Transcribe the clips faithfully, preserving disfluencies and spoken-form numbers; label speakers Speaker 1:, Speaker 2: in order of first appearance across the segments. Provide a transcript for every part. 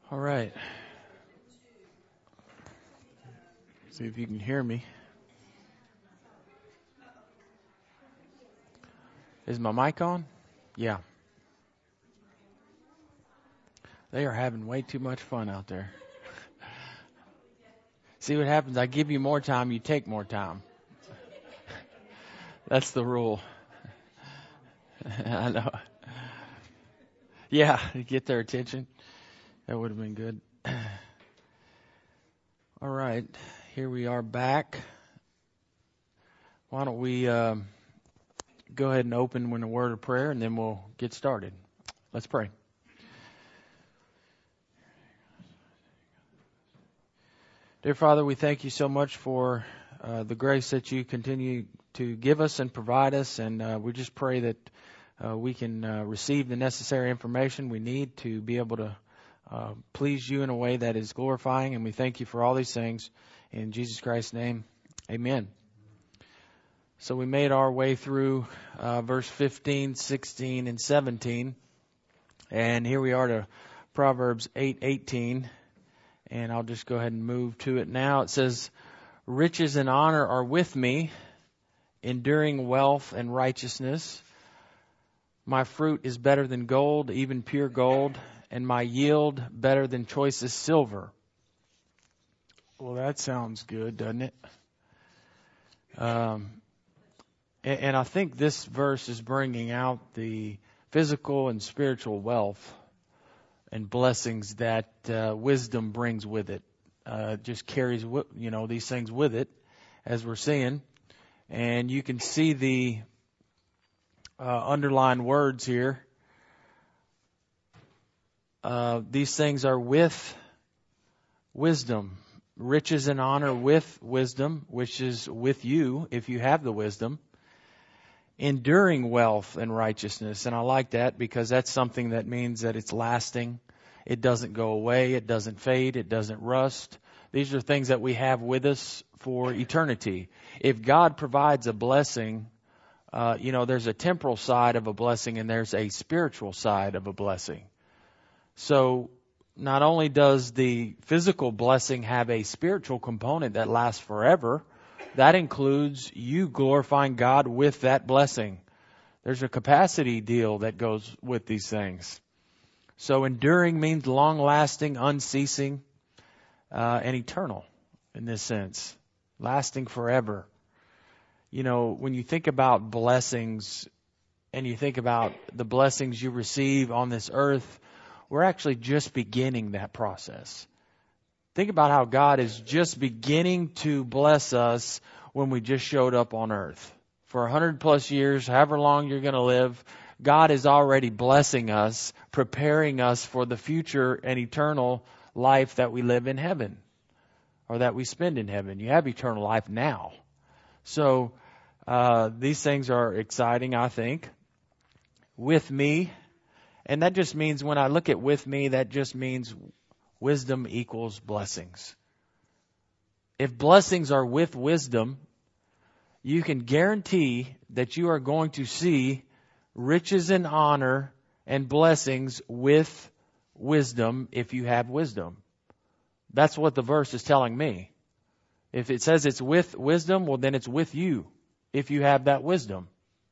Speaker 1: All right. See if you can hear me. Is my mic on? Yeah. They are having way too much fun out there. See what happens? I give you more time, you take more time. That's the rule. I know. Yeah, get their attention. That would have been good. All right, here we are back. Why don't we um, go ahead and open with a word of prayer, and then we'll get started. Let's pray. Dear Father, we thank you so much for uh, the grace that you continue to give us and provide us, and uh, we just pray that uh, we can uh, receive the necessary information we need to be able to uh, please you in a way that is glorifying, and we thank you for all these things. In Jesus Christ's name, amen. So we made our way through uh, verse fifteen, sixteen, and seventeen, and here we are to Proverbs eight eighteen. And I'll just go ahead and move to it now. It says, riches and honor are with me, enduring wealth and righteousness. My fruit is better than gold, even pure gold, and my yield better than choicest silver. Well, that sounds good, doesn't it? Um, and, and I think this verse is bringing out the physical and spiritual wealth and blessings that uh, wisdom brings with it. Uh, just carries, you know, these things with it, as we're seeing. And you can see the uh, underlined words here. Uh, these things are with wisdom. Riches and honor with wisdom, which is with you if you have the wisdom. Enduring wealth and righteousness. And I like that because that's something that means that it's lasting. It doesn't go away. It doesn't fade. It doesn't rust. These are things that we have with us for eternity. If God provides a blessing, uh, you know, there's a temporal side of a blessing and there's a spiritual side of a blessing. So not only does the physical blessing have a spiritual component that lasts forever, that includes you glorifying God with that blessing. There's a capacity deal that goes with these things. So enduring means long-lasting, unceasing, uh, and eternal in this sense. Lasting forever. You know, when you think about blessings and you think about the blessings you receive on this earth, we're actually just beginning that process. Think about how God is just beginning to bless us when we just showed up on earth. For a hundred plus years, however long you're going to live, God is already blessing us, preparing us for the future and eternal life that we live in heaven, or that we spend in heaven. You have eternal life now. So uh, these things are exciting, I think. With me, and that just means when I look at with me, that just means wisdom equals blessings. If blessings are with wisdom, you can guarantee that you are going to see riches and honor and blessings with wisdom if you have wisdom. That's what the verse is telling me. If it says it's with wisdom, well, then it's with you if you have that wisdom.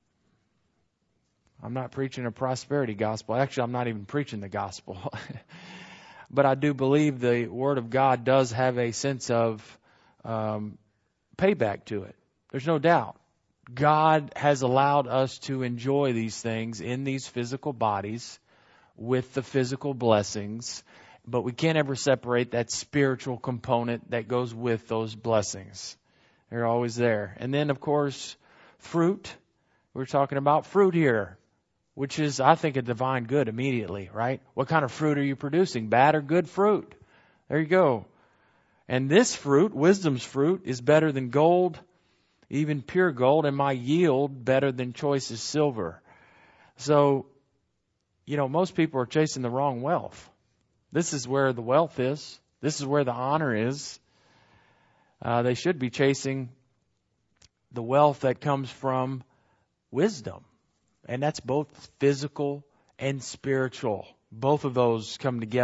Speaker 1: I'm not preaching a prosperity gospel. Actually, I'm not even preaching the gospel. But I do believe the Word of God does have a sense of um, payback to it. There's no doubt. God has allowed us to enjoy these things in these physical bodies with the physical blessings, but we can't ever separate that spiritual component that goes with those blessings. They're always there. And then, of course, fruit. We're talking about fruit here, which is, I think, a divine good immediately, right? What kind of fruit are you producing? Bad or good fruit? There you go. And this fruit, wisdom's fruit, is better than gold, even pure gold, and my yield better than choicest silver. So, you know, most people are chasing the wrong wealth. This is where the wealth is. This is where the honor is. Uh, they should be chasing the wealth that comes from wisdom. And that's both physical and spiritual. Both of those come together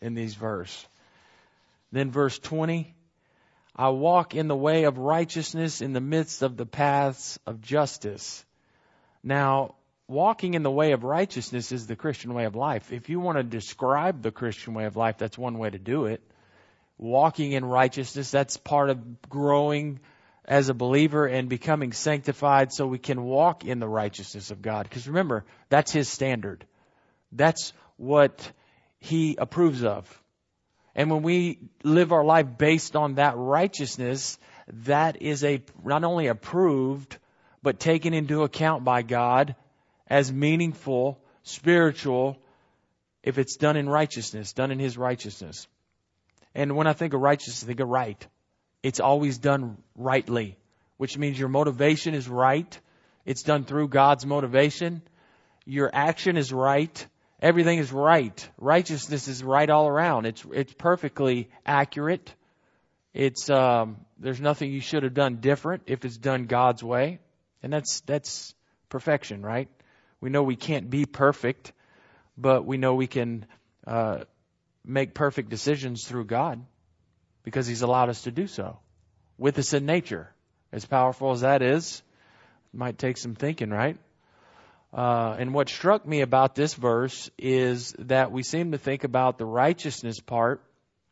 Speaker 1: in these verses. Then verse twenty, I walk in the way of righteousness in the midst of the paths of justice. Now, walking in the way of righteousness is the Christian way of life. If you want to describe the Christian way of life, that's one way to do it. Walking in righteousness, that's part of growing as a believer and becoming sanctified so we can walk in the righteousness of God. Because remember, that's His standard. That's what He approves of. And when we live our life based on that righteousness, that is a not only approved, but taken into account by God as meaningful, spiritual, if it's done in righteousness, done in His righteousness. And when I think of righteousness, I think of right. It's always done rightly, which means your motivation is right. It's done through God's motivation. Your action is right. Everything is right. Righteousness is right all around. It's it's perfectly accurate. It's um, there's nothing you should have done different if it's done God's way, and that's that's perfection, right? We know we can't be perfect, but we know we can uh, make perfect decisions through God because He's allowed us to do so with us in nature. As powerful as that is, it might take some thinking, right? Uh, and what struck me about this verse is that we seem to think about the righteousness part,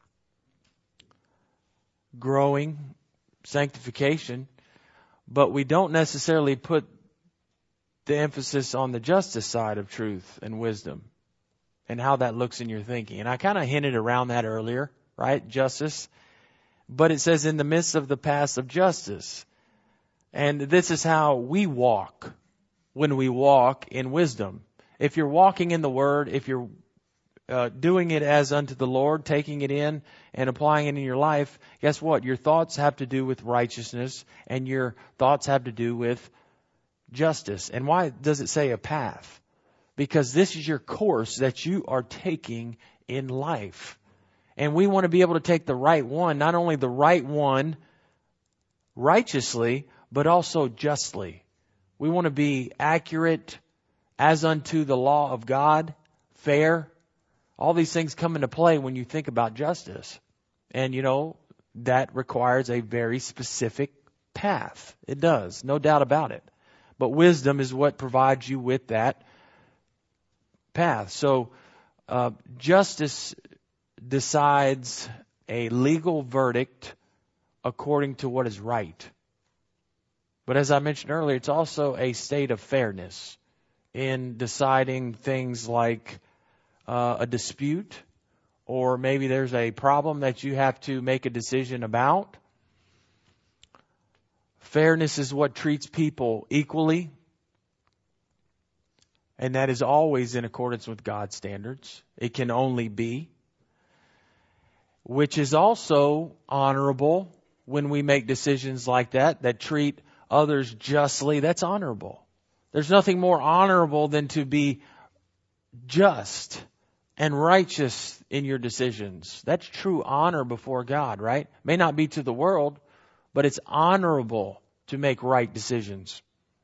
Speaker 1: growing, sanctification, but we don't necessarily put the emphasis on the justice side of truth and wisdom and how that looks in your thinking. And I kind of hinted around that earlier, right? Justice. But it says in the midst of the paths of justice. And this is how we walk when we walk in wisdom. If you're walking in the Word, if you're uh, doing it as unto the Lord, taking it in and applying it in your life, guess what? Your thoughts have to do with righteousness and your thoughts have to do with justice. And why does it say a path? Because this is your course that you are taking in life. And we want to be able to take the right one, not only the right one righteously, but also justly. We want to be accurate as unto the law of God, fair. All these things come into play when you think about justice. And, you know, that requires a very specific path. It does, no doubt about it. But wisdom is what provides you with that path. So uh, justice decides a legal verdict according to what is right. But as I mentioned earlier, it's also a state of fairness in deciding things like uh, a dispute, or maybe there's a problem that you have to make a decision about. Fairness is what treats people equally, and that is always in accordance with God's standards. It can only be. Which is also honorable when we make decisions like that, that treat others justly. That's honorable. There's nothing more honorable than to be just and righteous in your decisions. That's true honor before God, right? May not be to the world, but it's honorable to make right decisions.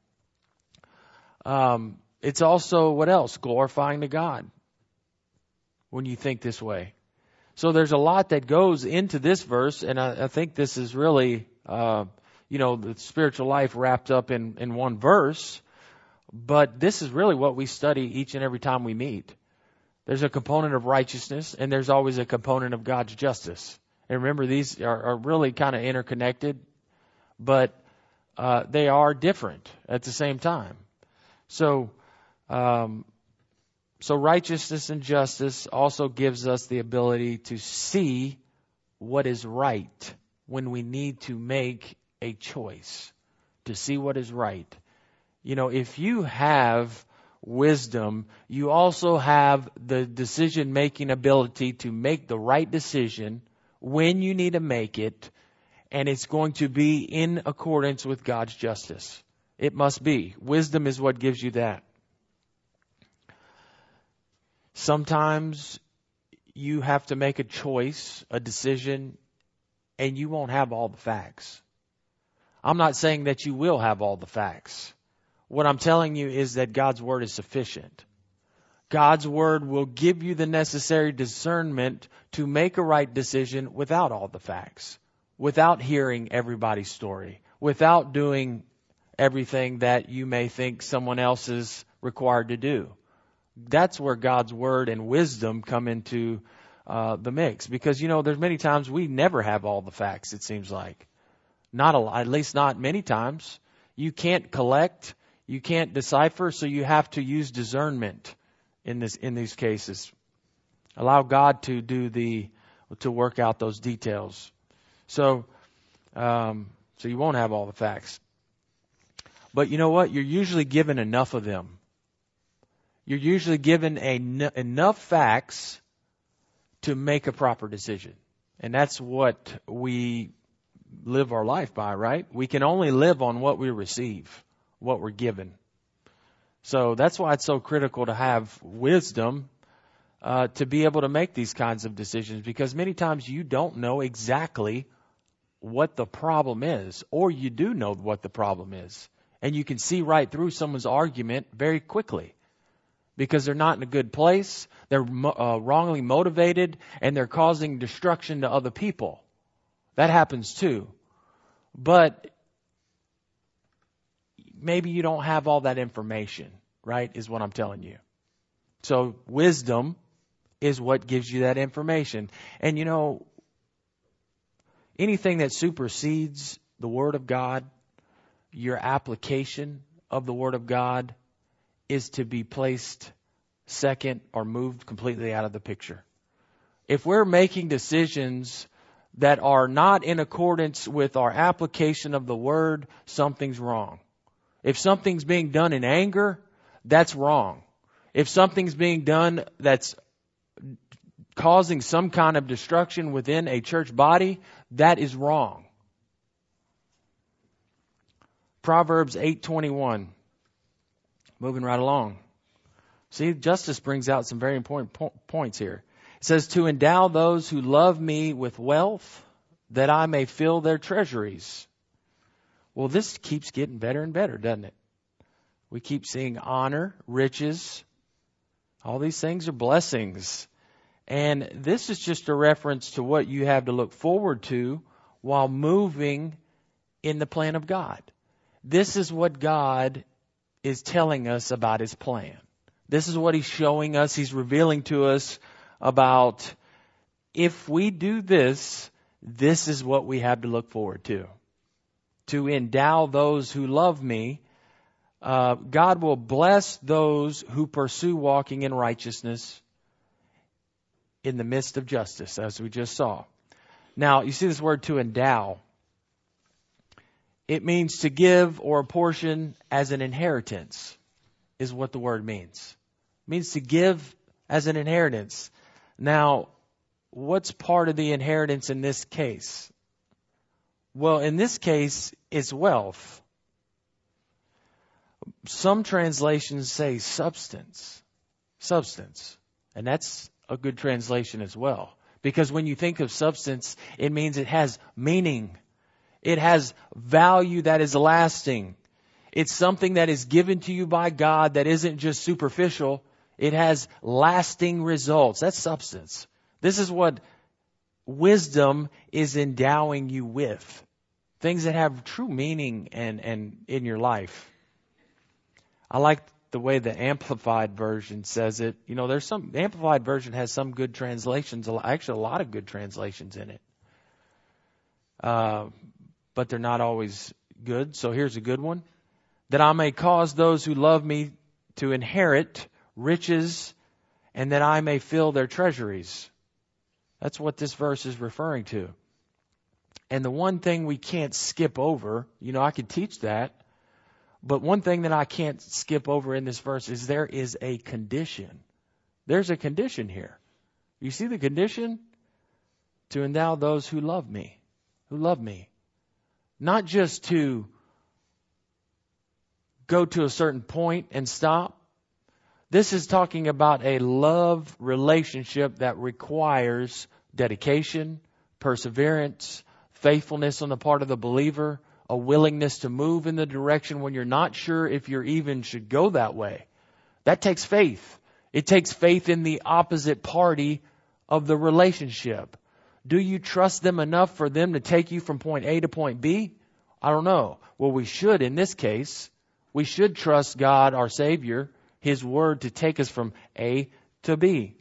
Speaker 1: Um, it's also, what else? Glorifying to God when you think this way. So there's a lot that goes into this verse, and I, I think this is really, uh, you know, the spiritual life wrapped up in, in one verse. But this is really what we study each and every time we meet. There's a component of righteousness, and there's always a component of God's justice. And remember, these are, are really kind of interconnected, but uh, they are different at the same time. So, um, so righteousness and justice also gives us the ability to see what is right when we need to make a choice, to see what is right. You know, if you have wisdom, you also have the decision-making ability to make the right decision when you need to make it, and it's going to be in accordance with God's justice. It must be. Wisdom is what gives you that. Sometimes you have to make a choice, a decision, and you won't have all the facts. I'm not saying that you will have all the facts. What I'm telling you is that God's Word is sufficient. God's word will give you the necessary discernment to make a right decision without all the facts, without hearing everybody's story, without doing everything that you may think someone else is required to do. That's where God's word and wisdom come into uh, the mix. Because, you know, there's many times we never have all the facts, it seems like. Not a lot, at least not many times. You can't collect, you can't decipher, so you have to use discernment in this in these cases. Allow God to do the to work out those details. So um, so you won't have all the facts. But you know what? You're usually given enough of them. You're usually given a, enough facts to make a proper decision. And that's what we live our life by, right? We can only live on what we receive, what we're given. So that's why it's so critical to have wisdom uh, to be able to make these kinds of decisions, because many times you don't know exactly what the problem is, or you do know what the problem is. And you can see right through someone's argument very quickly because they're not in a good place, they're uh, wrongly motivated, and they're causing destruction to other people. That happens too. But maybe you don't have all that information, right, is what I'm telling you. So wisdom is what gives you that information. And you know, anything that supersedes the Word of God, your application of the Word of God, is to be placed second or moved completely out of the picture. If we're making decisions that are not in accordance with our application of the Word, something's wrong. If something's being done in anger, that's wrong. If something's being done that's causing some kind of destruction within a church body, that is wrong. Proverbs eight twenty-one. Moving right along. See, Justice brings out some very important po- points here. It says, to endow those who love me with wealth, that I may fill their treasuries. Well, this keeps getting better and better, doesn't it? We keep seeing honor, riches. All these things are blessings. And this is just a reference to what you have to look forward to while moving in the plan of God. This is what God is telling us about His plan. This is what He's showing us. He's revealing to us about, if we do this, this is what we have to look forward to. To endow those who love me. Uh, God will bless those who pursue walking in righteousness in the midst of justice, as we just saw. Now, you see this word to endow. It means to give or apportion as an inheritance, is what the word means. It means to give as an inheritance. Now, what's part of the inheritance in this case? Well, in this case, it's wealth. Some translations say substance. Substance. And that's a good translation as well. Because when you think of substance, it means it has meaning. It has value that is lasting. It's something that is given to you by God that isn't just superficial. It has lasting results. That's substance. This is what wisdom is endowing you with. Things that have true meaning and, and in your life. I like the way the Amplified Version says it. You know, there's some, the Amplified Version has some good translations, actually a lot of good translations in it. Uh, but they're not always good. So here's a good one. That I may cause those who love me to inherit riches, and that I may fill their treasuries. That's what this verse is referring to. And the one thing we can't skip over, you know, I could teach that, but one thing that I can't skip over in this verse is there is a condition. There's a condition here. You see the condition? To endow those who love me, who love me. Not just to go to a certain point and stop. This is talking about a love relationship that requires dedication, perseverance, faithfulness on the part of the believer, a willingness to move in the direction when you're not sure if you even should go that way. That takes faith. It takes faith in the opposite party of the relationship. Do you trust them enough for them to take you from point A to point B? I don't know. Well, we should in this case. We should trust God, our Savior, His Word to take us from A to B.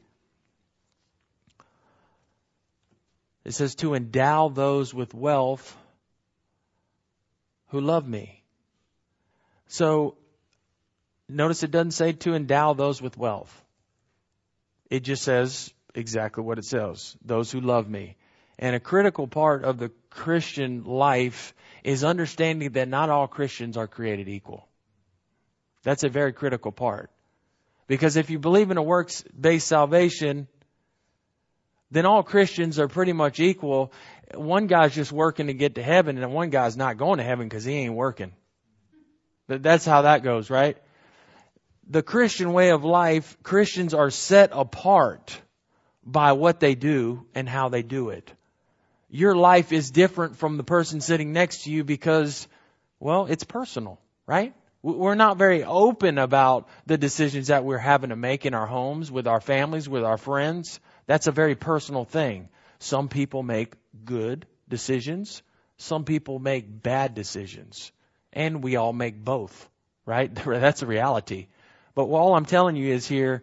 Speaker 1: It says to endow those with wealth who love me. So, notice it doesn't say to endow those with wealth. It just says exactly what it says. Those who love me. And a critical part of the Christian life is understanding that not all Christians are created equal. That's a very critical part. Because if you believe in a works-based salvation, then all Christians are pretty much equal. One guy's just working to get to heaven, and one guy's not going to heaven because he ain't working. But that's how that goes, right? The Christian way of life, Christians are set apart by what they do and how they do it. Your life is different from the person sitting next to you because, well, it's personal, right? We're not very open about the decisions that we're having to make in our homes, with our families, with our friends. That's a very personal thing. Some people make good decisions. Some people make bad decisions. And we all make both, right? That's a reality. But all I'm telling you is here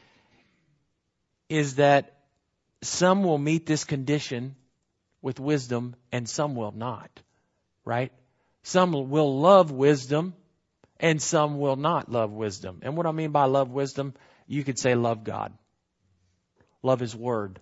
Speaker 1: is that some will meet this condition with wisdom and some will not, right? Some will love wisdom and some will not love wisdom. And what I mean by love wisdom, you could say love God. Love His Word.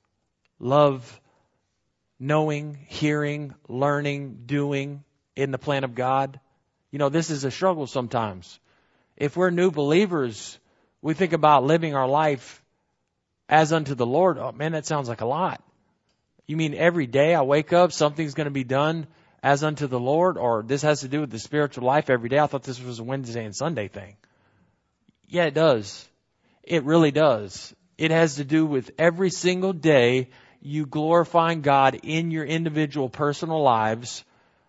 Speaker 1: Love knowing, hearing, learning, doing in the plan of God. You know, this is a struggle sometimes. If we're new believers, we think about living our life as unto the Lord. Oh man, that sounds like a lot. You mean every day I wake up, something's going to be done as unto the Lord? Or this has to do with the spiritual life every day? I thought this was a Wednesday and Sunday thing. Yeah, it does. It really does. It has to do with every single day you glorifying God in your individual personal lives.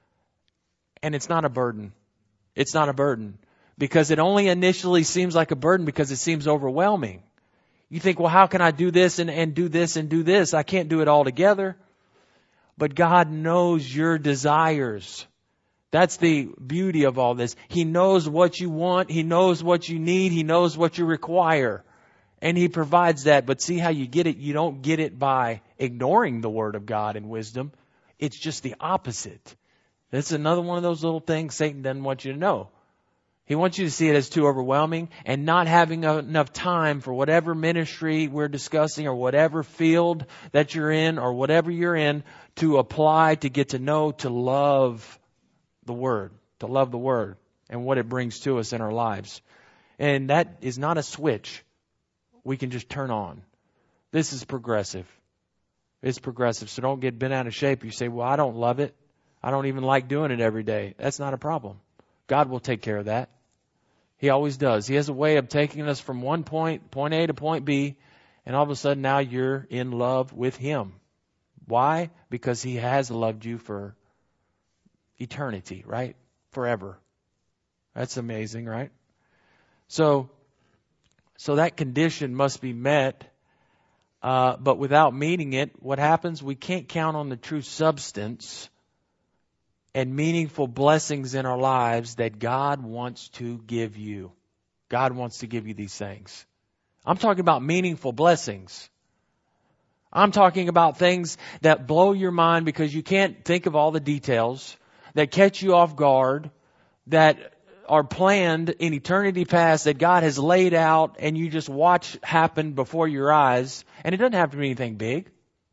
Speaker 1: And it's not a burden. It's not a burden. Because it only initially seems like a burden because it seems overwhelming. You think, well, how can I do this and, and do this and do this? I can't do it all together. But God knows your desires. That's the beauty of all this. He knows what you want. He knows what you need. He knows what you require. And He provides that. But see how you get it? You don't get it by ignoring the Word of God and wisdom. It's just the opposite. That's another one of those little things Satan doesn't want you to know. He wants you to see it as too overwhelming and not having enough time for whatever ministry we're discussing or whatever field that you're in or whatever you're in to apply, to get to know, to love the Word, to love the Word and what it brings to us in our lives. And that is not a switch we can just turn on. This is progressive. It's progressive. So don't get bent out of shape. You say, well, I don't love it. I don't even like doing it every day. That's not a problem. God will take care of that. He always does. He has a way of taking us from one point, point A to point B, and all of a sudden now you're in love with Him. Why? Because He has loved you for eternity, right? Forever. That's amazing, right? So, so that condition must be met, uh, but without meeting it, what happens? We can't count on the true substance and meaningful blessings in our lives that God wants to give you. God wants to give you these things. I'm talking about meaningful blessings. I'm talking about things that blow your mind because you can't think of all the details, that catch you off guard, that are planned in eternity past, that God has laid out and you just watch happen before your eyes. And it doesn't have to be anything big.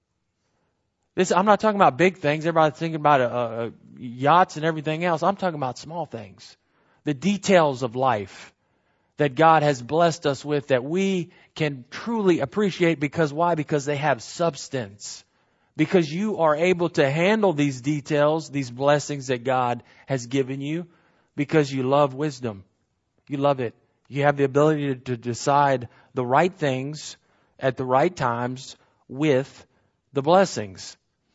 Speaker 1: This, I'm not talking about big things. Everybody's thinking about uh, uh, yachts and everything else. I'm talking about small things. The details of life that God has blessed us with that we can truly appreciate. Because why? Because they have substance. Because you are able to handle these details, these blessings that God has given you, because you love wisdom. You love it. You have the ability to, to decide the right things at the right times with the blessings.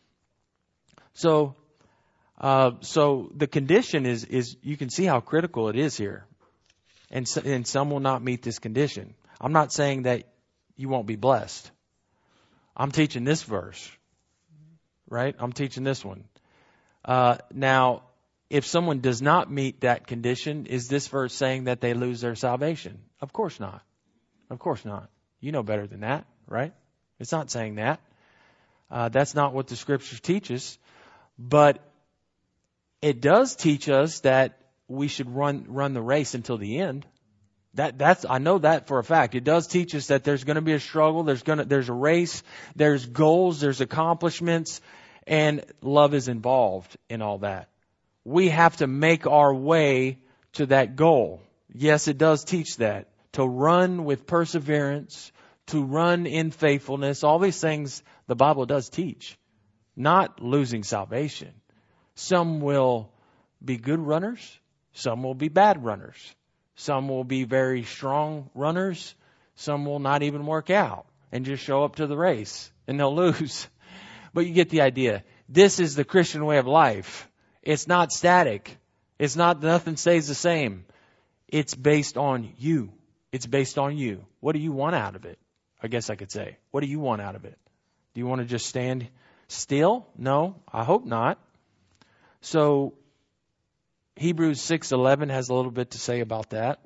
Speaker 1: So, uh, so the condition is, is, you can see how critical it is here. And, so, and some will not meet this condition. I'm not saying that you won't be blessed. I'm teaching this verse, right? I'm teaching this one. Uh, now, if someone does not meet that condition, is this verse saying that they lose their salvation? Of course not. Of course not. You know better than that, right? It's not saying that. Uh, that's not what the Scripture teaches. But it does teach us that we should run run the race until the end. That that's I know that for a fact. It does teach us that there's going to be a struggle. There's going to there's a race. There's goals. There's accomplishments, and love is involved in all that. We have to make our way to that goal. Yes, it does teach that. To run with perseverance, to run in faithfulness. All these things the Bible does teach. Not losing salvation. Some will be good runners. Some will be bad runners. Some will be very strong runners. Some will not even work out and just show up to the race and they'll lose. But you get the idea. This is the Christian way of life. It's not static. It's not, nothing stays the same. It's based on you. It's based on you. What do you want out of it? I guess I could say. What do you want out of it? Do you want to just stand still? No, I hope not. So Hebrews six eleven has a little bit to say about that.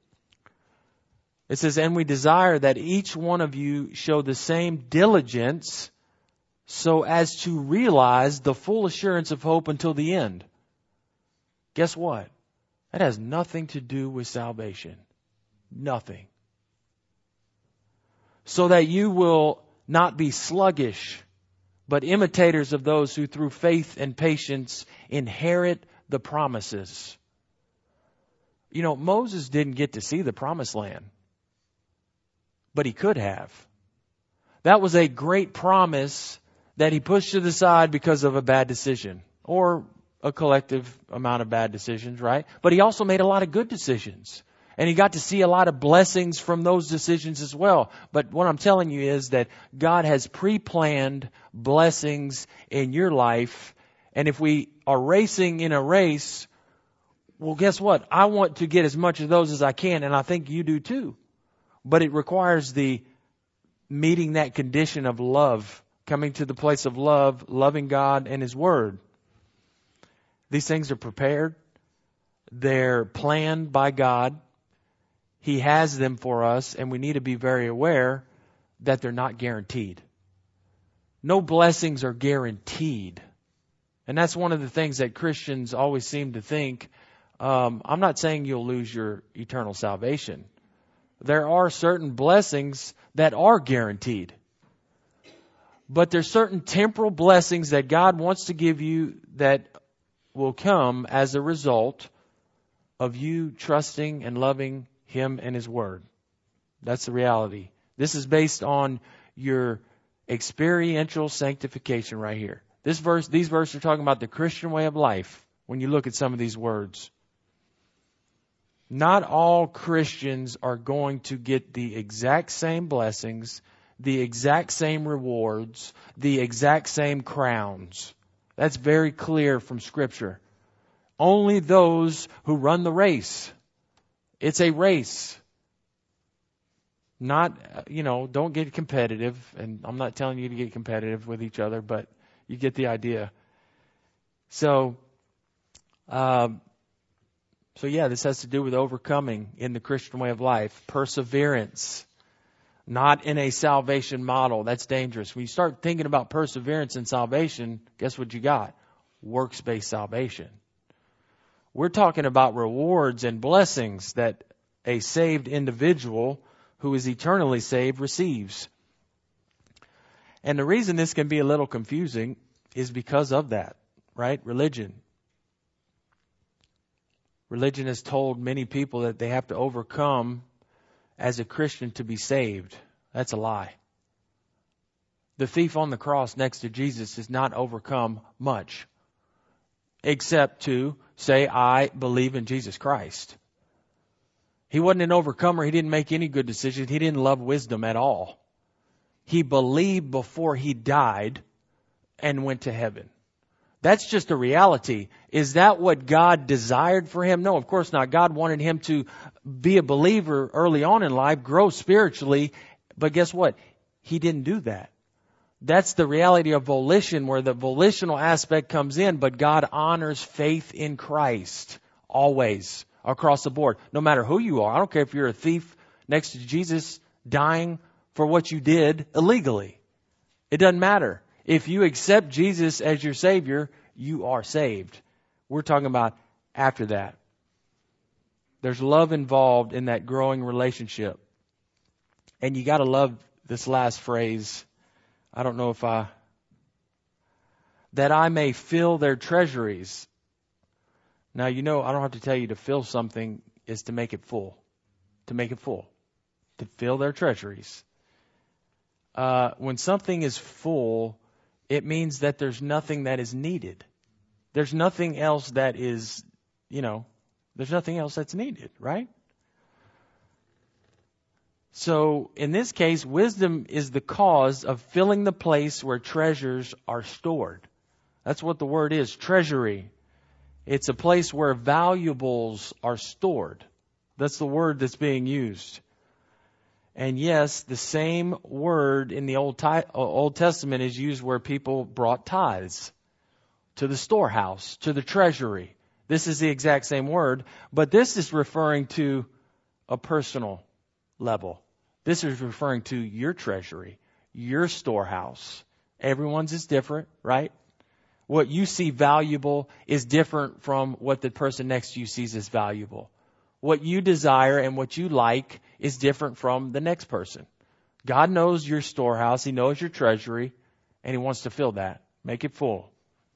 Speaker 1: It says, and we desire that each one of you show the same diligence so as to realize the full assurance of hope until the end. Guess what? That has nothing to do with salvation. Nothing. So that you will not be sluggish, but imitators of those who through faith and patience inherit the promises. You know, Moses didn't get to see the promised land, but he could have. That was a great promise that he pushed to the side because of a bad decision or a collective amount of bad decisions, right? But he also made a lot of good decisions. And he got to see a lot of blessings from those decisions as well. But what I'm telling you is that God has pre-planned blessings in your life. And if we are racing in a race, well, guess what? I want to get as much of those as I can. And I think you do too. But it requires the meeting that condition of love, coming to the place of love, loving God and His Word. These things are prepared. They're planned by God. He has them for us, and we need to be very aware that they're not guaranteed. No blessings are guaranteed. And that's one of the things that Christians always seem to think. Um, I'm not saying you'll lose your eternal salvation. There are certain blessings that are guaranteed. But there's certain temporal blessings that God wants to give you that will come as a result of you trusting and loving Him and His Word. That's the reality. This is based on your experiential sanctification right here. This verse, these verses are talking about the Christian way of life when you look at some of these words. Not all Christians are going to get the exact same blessings, the exact same rewards, the exact same crowns. That's very clear from Scripture. Only those who run the race. It's a race. Not, you know, don't get competitive. And I'm not telling you to get competitive with each other, but you get the idea. So, um, so yeah, this has to do with overcoming in the Christian way of life. Perseverance. Not in a salvation model. That's dangerous. When you start thinking about perseverance and salvation, guess what you got? Works-based salvation. We're talking about rewards and blessings that a saved individual who is eternally saved receives. And the reason this can be a little confusing is because of that, right? Religion. Religion has told many people that they have to overcome as a Christian to be saved. That's a lie. The thief on the cross next to Jesus has not overcome much, except to say, I believe in Jesus Christ. He wasn't an overcomer. He didn't make any good decisions. He didn't love wisdom at all. He believed before he died and went to heaven. That's just a reality. Is that what God desired for him? No, of course not. God wanted him to be a believer early on in life, grow spiritually. But guess what? He didn't do that. That's the reality of volition, where the volitional aspect comes in, but God honors faith in Christ always across the board. No matter who you are. I don't care if you're a thief next to Jesus dying for what you did illegally. It doesn't matter. If you accept Jesus as your Savior, you are saved. We're talking about after that. There's love involved in that growing relationship. And you got to love this last phrase. I don't know if I... That I may fill their treasuries. Now, you know, I don't have to tell you to fill something is to make it full. To make it full. To fill their treasuries. Uh, when something is full, it means that there's nothing that is needed. There's nothing else that is, you know, there's nothing else that's needed, right? So in this case, wisdom is the cause of filling the place where treasures are stored. That's what the word is, treasury. It's a place where valuables are stored. That's the word that's being used. And yes, the same word in the Old, Old Testament is used where people brought tithes to the storehouse, to the treasury. This is the exact same word, but this is referring to a personal level. This is referring to your treasury, your storehouse. Everyone's is different, right? What you see valuable is different from what the person next to you sees as valuable. What you desire and what you like is different from the next person. God knows your storehouse. He knows your treasury, and He wants to fill that. Make it full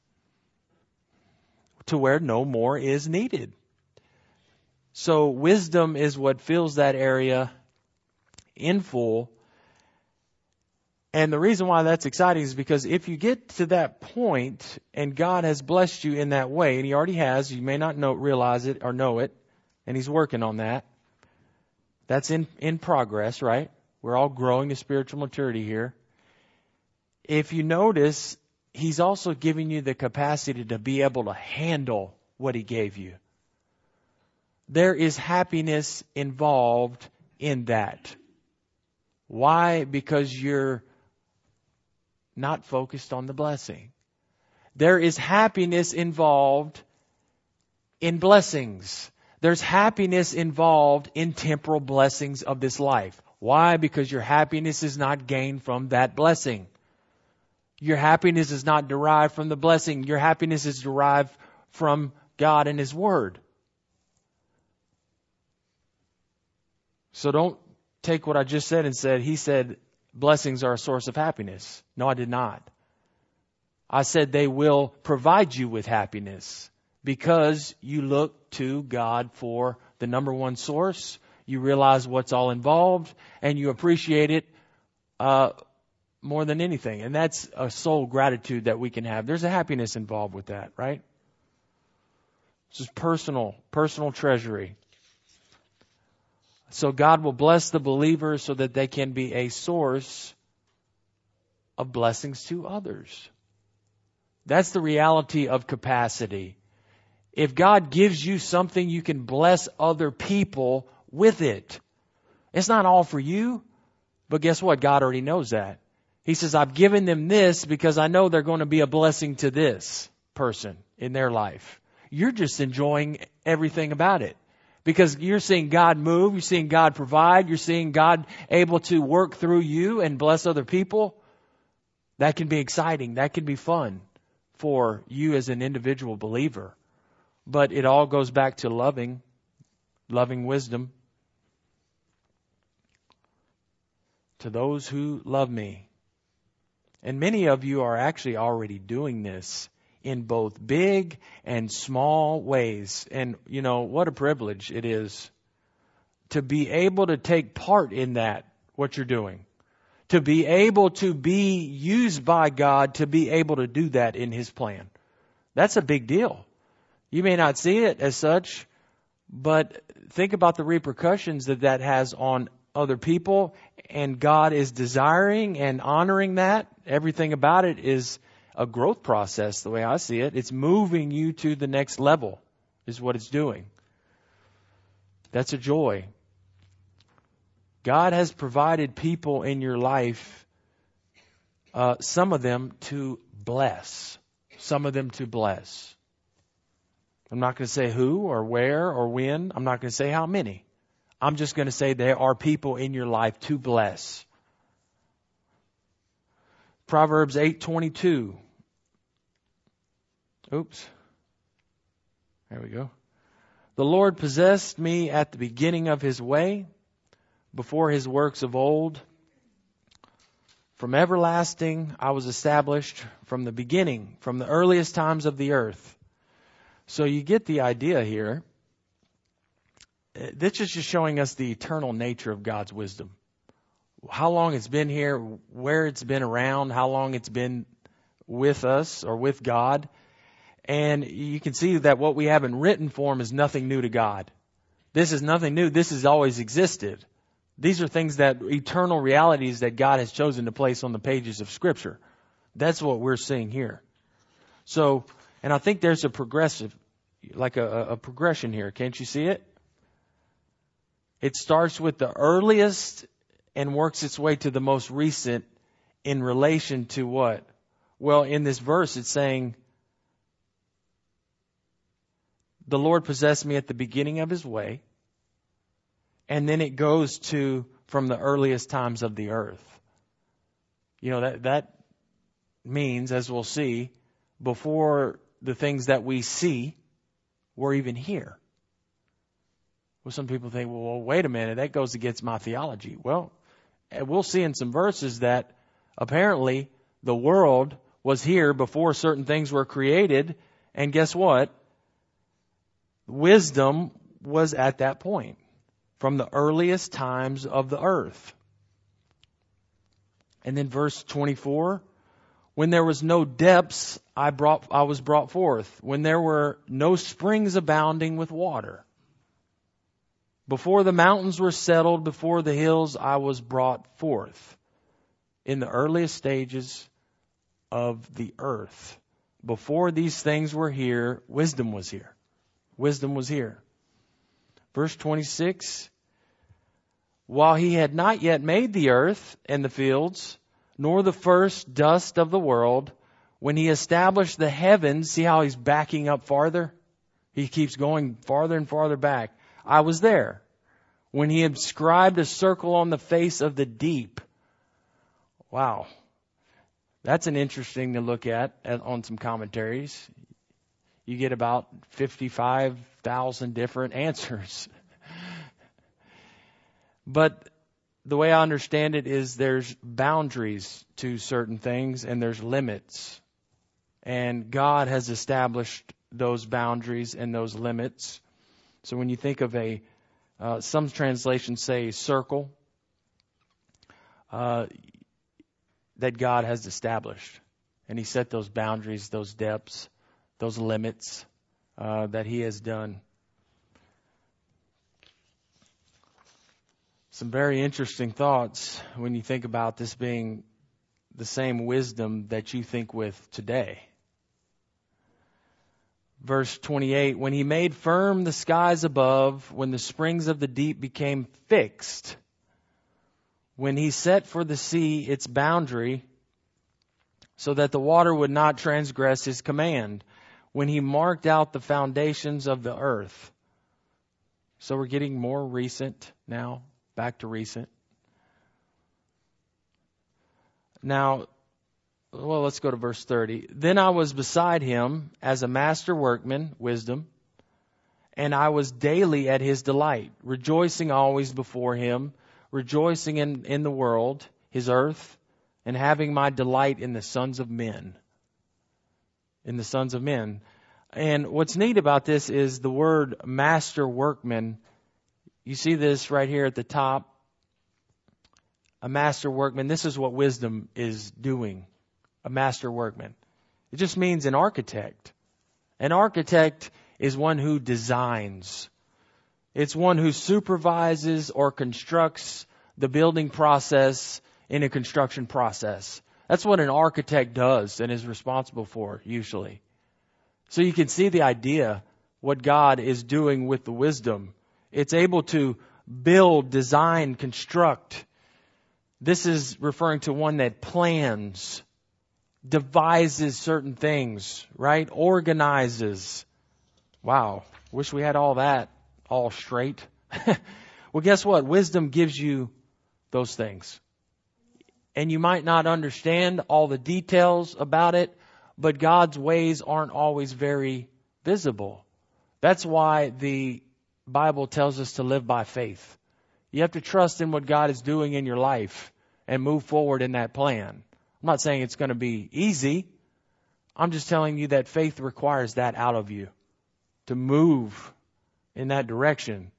Speaker 1: to where no more is needed. So wisdom is what fills that area in full. And the reason why that's exciting is because if you get to that point and God has blessed you in that way, and He already has, you may not know, realize it or know it, and He's working on that. That's in, in progress, right? We're all growing to spiritual maturity here. If you notice, He's also giving you the capacity to be able to handle what He gave you. There is happiness involved in that. Why? Because you're not focused on the blessing. There is happiness involved in blessings. There's happiness involved in temporal blessings of this life. Why? Because your happiness is not gained from that blessing. Your happiness is not derived from the blessing. Your happiness is derived from God and His Word. So don't take what I just said and said, He said blessings are a source of happiness. No, I did not. I said they will provide you with happiness because you look to God for the number one source. You realize what's all involved and you appreciate it uh, more than anything. And that's a soul gratitude that we can have. There's a happiness involved with that, right? This is personal, personal treasury. So God will bless the believers so that they can be a source of blessings to others. That's the reality of capacity. If God gives you something, you can bless other people with it. It's not all for you, but guess what? God already knows that. He says, I've given them this because I know they're going to be a blessing to this person in their life. You're just enjoying everything about it. Because you're seeing God move, you're seeing God provide, you're seeing God able to work through you and bless other people. That can be exciting. That can be fun for you as an individual believer. But it all goes back to loving, loving wisdom. To those who love me. And many of you are actually already doing this in both big and small ways. And, you know, what a privilege it is to be able to take part in that, what you're doing. To be able to be used by God to be able to do that in His plan. That's a big deal. You may not see it as such, but think about the repercussions that that has on other people. And God is desiring and honoring that. Everything about it is a growth process, the way I see it. It's moving you to the next level is what it's doing. That's a joy. God has provided people in your life, uh, some of them to bless, some of them to bless. I'm not going to say who or where or when. I'm not going to say how many. I'm just going to say there are people in your life to bless. Proverbs eight twenty-two. Oops. There we go. The Lord possessed me at the beginning of his way, before his works of old. From everlasting I was established, from the beginning, from the earliest times of the earth. So you get the idea here. This is just showing us the eternal nature of God's wisdom. How long it's been here, where it's been around, how long it's been with us or with God. And you can see that what we have in written form is nothing new to God. This is nothing new. This has always existed. These are things that eternal realities that God has chosen to place on the pages of Scripture. That's what we're seeing here. So, and I think there's a progressive, like a, a progression here. Can't you see it? It starts with the earliest and works its way to the most recent in relation to what? Well, in this verse, it's saying, the Lord possessed me at the beginning of his way. And then it goes to from the earliest times of the earth. You know, that, that means, as we'll see, before the things that we see were even here. Well, some people think, well, well, wait a minute, that goes against my theology. Well, we'll see in some verses that apparently the world was here before certain things were created. And guess what? Wisdom was at that point, from the earliest times of the earth. And then verse twenty-four, when there was no depths, I brought, I was brought forth. When there were no springs abounding with water. Before the mountains were settled, before the hills, I was brought forth. In the earliest stages of the earth. Before these things were here, wisdom was here. Wisdom was here. Verse twenty-six, while he had not yet made the earth and the fields, nor the first dust of the world, when he established the heavens, see how he's backing up farther? He keeps going farther and farther back. I was there. When he inscribed a circle on the face of the deep. Wow. That's an interesting to look at on some commentaries. You get about fifty-five thousand different answers. But the way I understand it is there's boundaries to certain things and there's limits. And God has established those boundaries and those limits. So when you think of a, uh, some translations say circle, uh, that God has established. And he set those boundaries, those depths, those limits uh, that he has done. Some very interesting thoughts when you think about this being the same wisdom that you think with today. Verse twenty-eight, when he made firm the skies above, when the springs of the deep became fixed, when he set for the sea its boundary, so that the water would not transgress his command, when he marked out the foundations of the earth. So we're getting more recent now, back to recent. Now, well, let's go to verse thirty. Then I was beside him as a master workman, wisdom, and I was daily at his delight, rejoicing always before him, rejoicing in, in the world, his earth, and having my delight in the sons of men. In the sons of men. And what's neat about this is the word master workman. You see this right here at the top. A master workman. This is what wisdom is doing. A master workman. It just means an architect. An architect is one who designs. It's one who supervises or constructs the building process in a construction process. That's what an architect does and is responsible for, usually. So you can see the idea, what God is doing with the wisdom. It's able to build, design, construct. This is referring to one that plans, devises certain things, right? Organizes. Wow. Wish we had all that all straight. Well, guess what? Wisdom gives you those things. And you might not understand all the details about it, but God's ways aren't always very visible. That's why the Bible tells us to live by faith. You have to trust in what God is doing in your life and move forward in that plan. I'm not saying it's going to be easy. I'm just telling you that faith requires that out of you, to move in that direction.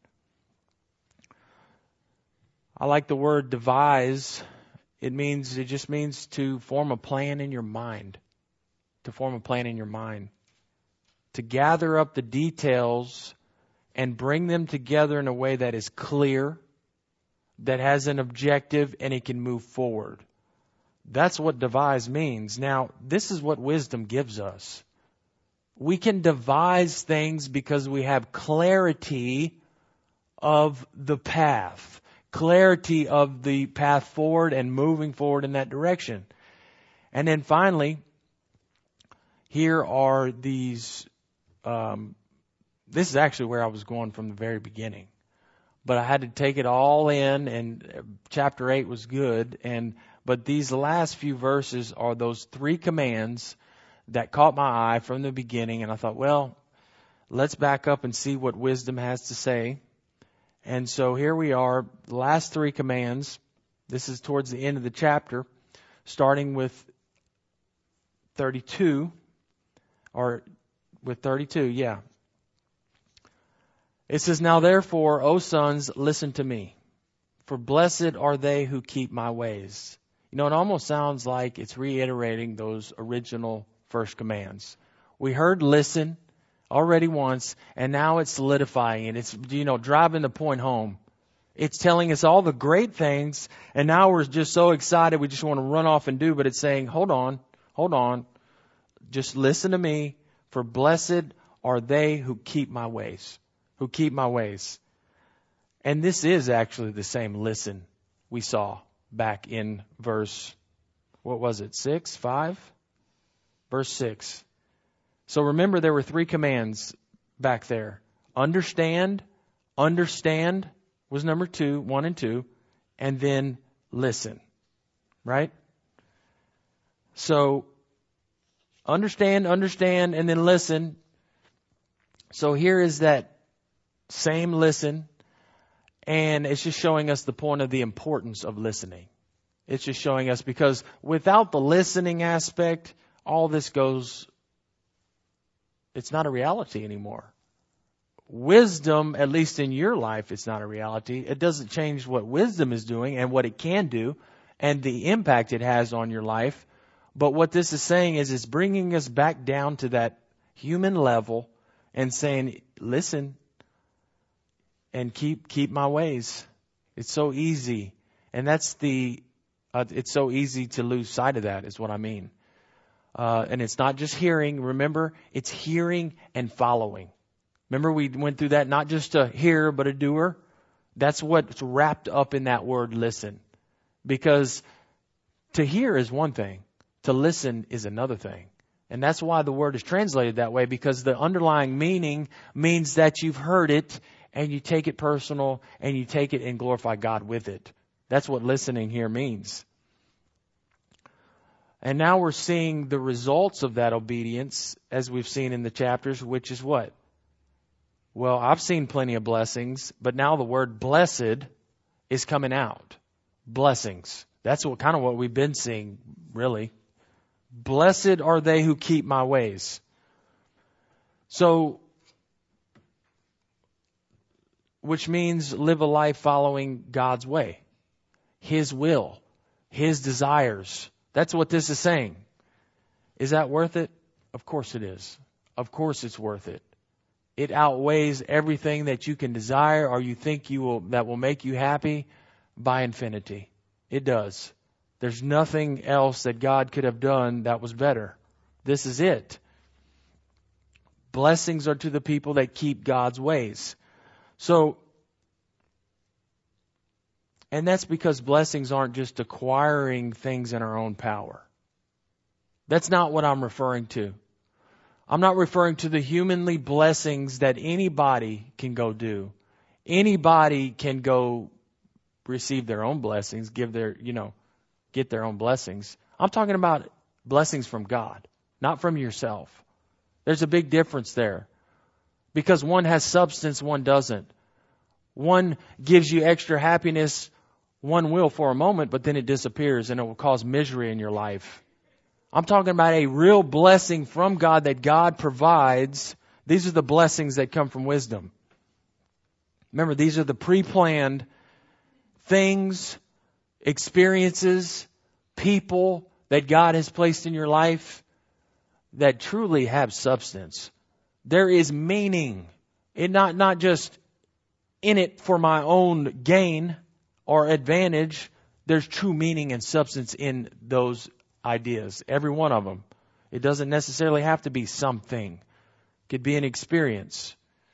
Speaker 1: I like the word devise. It means, it just means to form a plan in your mind. To form a plan in your mind. To gather up the details and bring them together in a way that is clear, that has an objective, and it can move forward. That's what devise means. Now, this is what wisdom gives us. We can devise things because we have clarity of the path. Clarity of the path forward and moving forward in that direction. And then finally, here are these, um, this is actually where I was going from the very beginning. But I had to take it all in, and chapter eight was good. And but these last few verses are those three commands that caught my eye from the beginning. And I thought, well, let's back up and see what wisdom has to say. And so here we are, the last three commands. This is towards the end of the chapter, starting with thirty-two, or with thirty-two, yeah. It says, "Now therefore, O sons, listen to me, for blessed are they who keep my ways." You know, it almost sounds like it's reiterating those original first commands. We heard listen already once, and now it's solidifying it. It's, you know, driving the point home. It's telling us all the great things, and now we're just so excited we just want to run off and do, but it's saying, hold on, hold on. Just listen to me, for blessed are they who keep my ways, who keep my ways. And this is actually the same listen we saw back in verse, what was it, six, five? Verse six. So remember, there were three commands back there. Understand, understand was number two, one and two, and then listen, right? So understand, understand, and then listen. So here is that same listen, and it's just showing us the point of the importance of listening. It's just showing us, because without the listening aspect, all this goes, it's not a reality anymore. Wisdom, at least in your life, it's not a reality. It doesn't change what wisdom is doing and what it can do and the impact it has on your life. But what this is saying is it's bringing us back down to that human level and saying, listen, and keep keep my ways. It's so easy. And that's the, uh, it's so easy to lose sight of that, is what I mean. Uh, and it's not just hearing. Remember, it's hearing and following. Remember, we went through that, not just a hearer, but a doer. That's what's wrapped up in that word listen. Because to hear is one thing. To listen is another thing. And that's why the word is translated that way, because the underlying meaning means that you've heard it and you take it personal and you take it and glorify God with it. That's what listening here means. And now we're seeing the results of that obedience, as we've seen in the chapters, which is what? Well, I've seen plenty of blessings, but now the word blessed is coming out. Blessings. That's what kind of what we've been seeing, really. Blessed are they who keep my ways. So, which means live a life following God's way, His will, His desires. That's what this is saying. Is that worth it? Of course it is. Of course it's worth it. It outweighs everything that you can desire or you think you will that will make you happy by infinity. It does. There's nothing else that God could have done that was better. This is it. Blessings are to the people that keep God's ways. So, and that's because blessings aren't just acquiring things in our own power. That's not what I'm referring to. I'm not referring to the humanly blessings that anybody can go do. Anybody can go receive their own blessings, give their, you know, get their own blessings. I'm talking about blessings from God, not from yourself. There's a big difference there. Because one has substance, one doesn't. One gives you extra happiness, one will for a moment, but then it disappears and it will cause misery in your life. I'm talking about a real blessing from God that God provides. These are the blessings that come from wisdom. Remember, these are the pre-planned things, experiences, people that God has placed in your life that truly have substance. There is meaning. It not, not just in it for my own gain or advantage. There's true meaning and substance in those ideas. Every one of them. It doesn't necessarily have to be something. It could be an experience.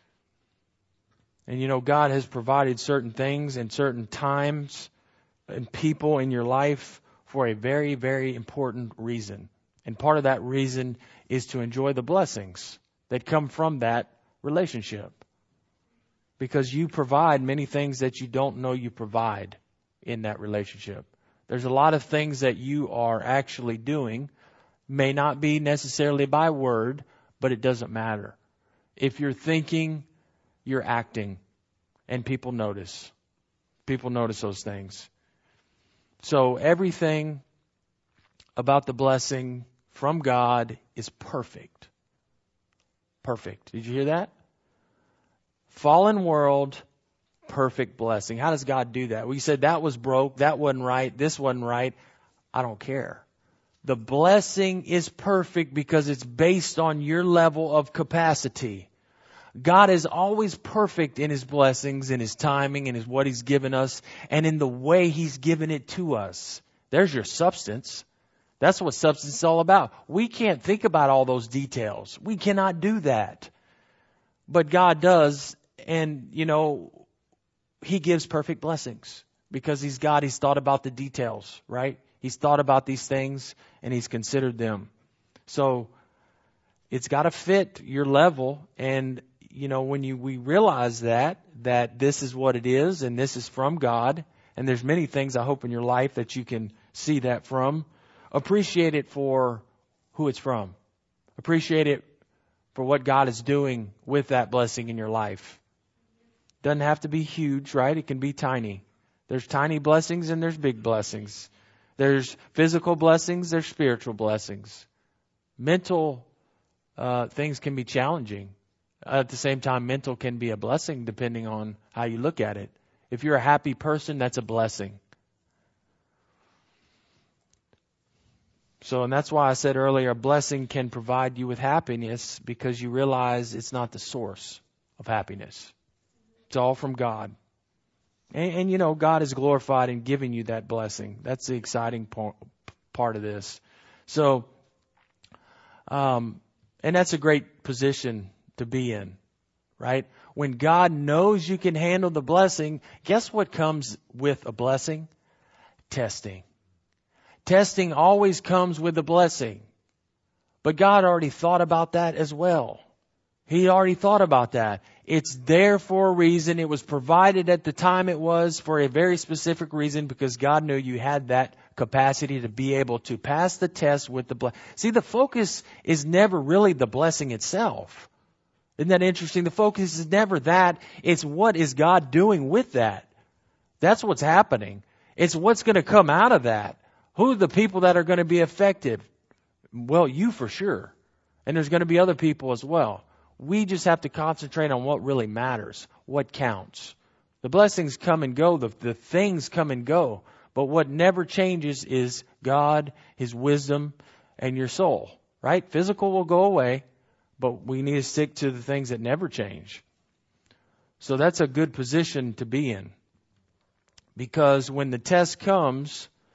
Speaker 1: And you know, God has provided certain things and certain times and people in your life for a very, very important reason. And part of that reason is to enjoy the blessings that come from that relationship. Because you provide many things that you don't know you provide in that relationship. There's a lot of things that you are actually doing, may not be necessarily by word, but it doesn't matter. If you're thinking, you're acting, and people notice. People notice those things. So everything about the blessing from God is perfect. Perfect. Did you hear that? Fallen world, perfect blessing. How does God do that? We said that was broke, that wasn't right, this wasn't right. I don't care. The blessing is perfect because it's based on your level of capacity. God is always perfect in His blessings, in His timing, in His what He's given us, and in the way He's given it to us. There's your substance. That's what substance is all about. We can't think about all those details. We cannot do that. But God does, and, you know, He gives perfect blessings because He's God. He's thought about the details, right? He's thought about these things, and He's considered them. So it's got to fit your level, and you know, when you we realize that, that this is what it is and this is from God, and there's many things I hope in your life that you can see that from, appreciate it for who it's from. Appreciate it for what God is doing with that blessing in your life. Doesn't have to be huge, right? It can be tiny. There's tiny blessings and there's big blessings. There's physical blessings, there's spiritual blessings. Mental uh, things can be challenging. At the same time, mental can be a blessing depending on how you look at it. If you're a happy person, that's a blessing. So, and that's why I said earlier, a blessing can provide you with happiness because you realize it's not the source of happiness. It's all from God. And, and you know, God is glorified in giving you that blessing. That's the exciting part, part of this. So, um, and that's a great position to be in, right? When God knows you can handle the blessing, guess what comes with a blessing? Testing. Testing always comes with a blessing. But God already thought about that as well. He already thought about that. It's there for a reason. It was provided at the time it was for a very specific reason because God knew you had that capacity to be able to pass the test with the blessing. See, the focus is never really the blessing itself. Isn't that interesting? The focus is never that. It's what is God doing with that. That's what's happening. It's what's going to come out of that. Who are the people that are going to be affected? Well, you for sure. And there's going to be other people as well. We just have to concentrate on what really matters, what counts. The blessings come and go. The, the things come and go. But what never changes is God, His wisdom, and your soul. Right? Physical will go away. But we need to stick to the things that never change. So that's a good position to be in. Because when the test comes,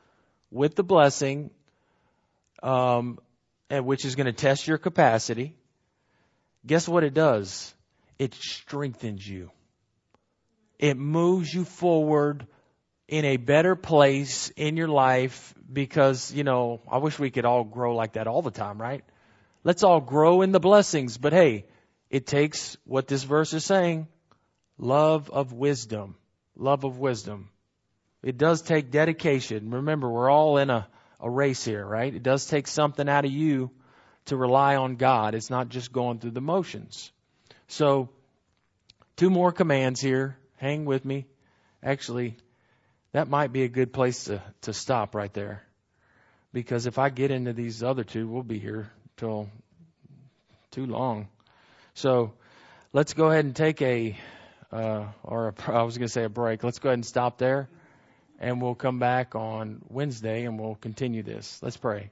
Speaker 1: with the blessing, um, and which is going to test your capacity. Guess what it does? It strengthens you. It moves you forward in a better place in your life because, you know, I wish we could all grow like that all the time, right? Let's all grow in the blessings. But hey, it takes what this verse is saying, love of wisdom, love of wisdom. It does take dedication. Remember, we're all in a, a race here, right? It does take something out of you to rely on God. It's not just going through the motions. So, two more commands here. Hang with me. Actually, that might be a good place to, to stop right there. Because if I get into these other two, we'll be here till too long. So, let's go ahead and take a, uh, or a, I was going to say a break. Let's go ahead and stop there. And we'll come back on Wednesday and we'll continue this. Let's pray.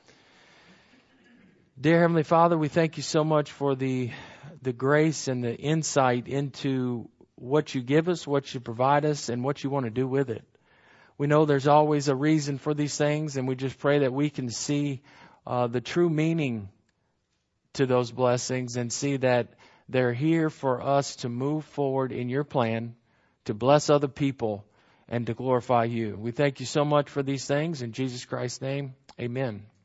Speaker 1: Dear Heavenly Father, we thank you so much for the the grace and the insight into what you give us, what you provide us, and what you want to do with it. We know there's always a reason for these things, and we just pray that we can see uh, the true meaning to those blessings and see that they're here for us to move forward in your plan, to bless other people, and to glorify you. We thank you so much for these things. In Jesus Christ's name, amen.